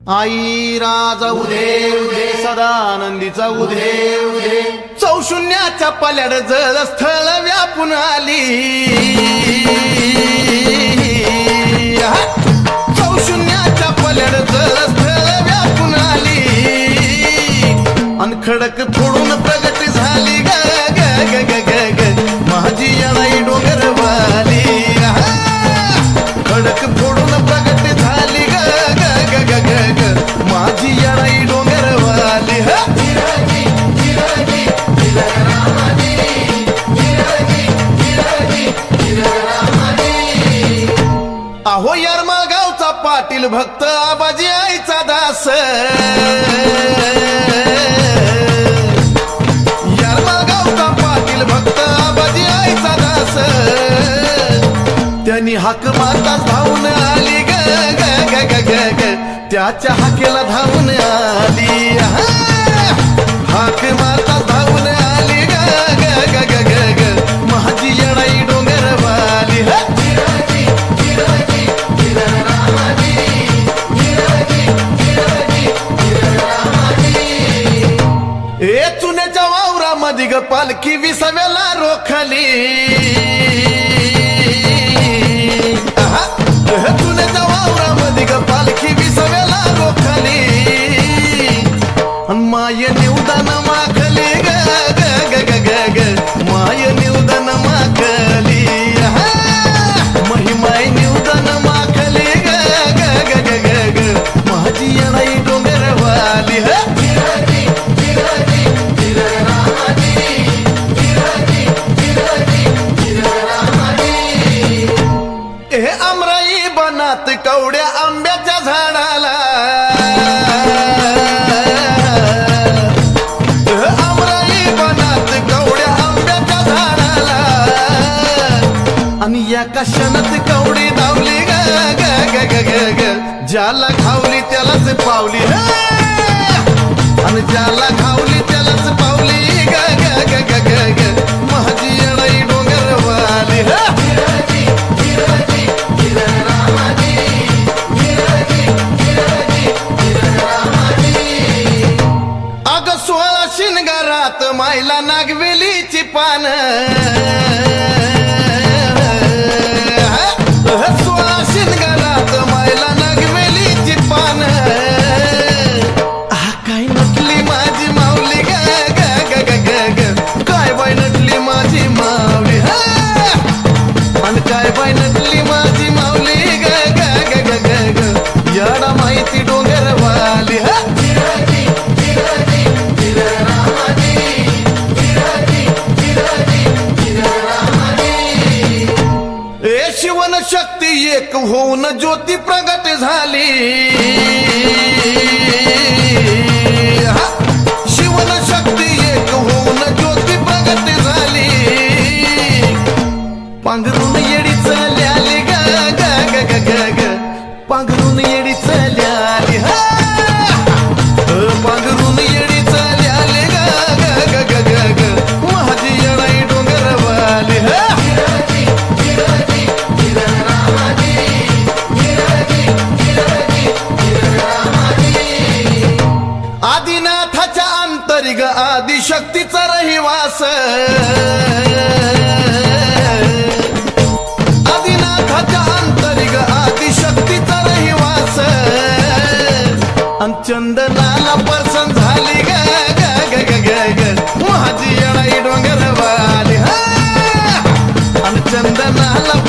आई राजा उदे उदे सदानंदीचा उदे उदे चौशून्याच्या पल्याड जळ स्थळ व्यापून आली चौशून्याच्या पल्याड जळ स्थळ व्यापून आली अन खडक फोडून प्रगट झाली ग ग ग ग ग माझी येणाई डोंगरवाली खडक फोडून प्रगट झाली ग ग ग ग ग माझी येणाई डोंगरवाली अहो यरमाळ गावचा पाटील भक्त आबाजी आईचा दास यरमाळ गावचा पाटील भक्त आबाजी आईचा दास त्यांनी हाक मारताच धावून आली ग ग ग ग ग त्याच्या हाकेला धावून आली हाक मारताच धावून आली ग ग ग ग ग ग माझी येणाई डोंगरवाली ए चुन्याच्या वावरामध्ये ग पालखी विसाव्याला रोखली चुन्याच्या वावरामध्ये ग पालखी विसाव्याला रोखली माय निवदान माखली ग ग ग ग ग माय निवदान माखली महिमाय निवदान माखली ग ग ग ग ग माझी येणाई डोंगरवाली अमराई बनात कवड्या आंब्याच्या झाडाला अमराई बनात कवड्या आंब्याच्या झाडाला आणि या कशानत कवडी धावली ग ग ग ग ग ग ज्याला खावली त्यालाच पावली आणि ज्याला खावली त्यालाच पावली ग ग ग ग ग ग माझी येणाई डोंगरवाली शिनगारात मायला नागवेलीची पान 16 शिनगारात मायला नागवेलीची पान काय नटली माझी माऊली ग ग ग ग ग काय बाय नटली माझी माऊली आणि काय बाय नटली माझी माऊली ग ग ग ग ग ग याडा माहिती डोंगरवाली शिवन शक्ती एक होऊन ज्योती प्रगट झाली शिवन शक्ती एक होऊन ज्योती प्रगट झाली पांघरून येडी चालली ग ग ग ग ग पांघरून येडी चालली पांघरून येडी चालली ग ग ग ग ग माझी येणाई डोंगरवाली आदिनाथाच्या अंतरिग आदिशक्तीचा रहिवास आदिनाथाच्या अंतरिग आदिशक्तीचा रहिवास अन चंदनाला परसन झाली ग ग ग ग ग माझी येणाई डोंगरवाली अन चंदनाला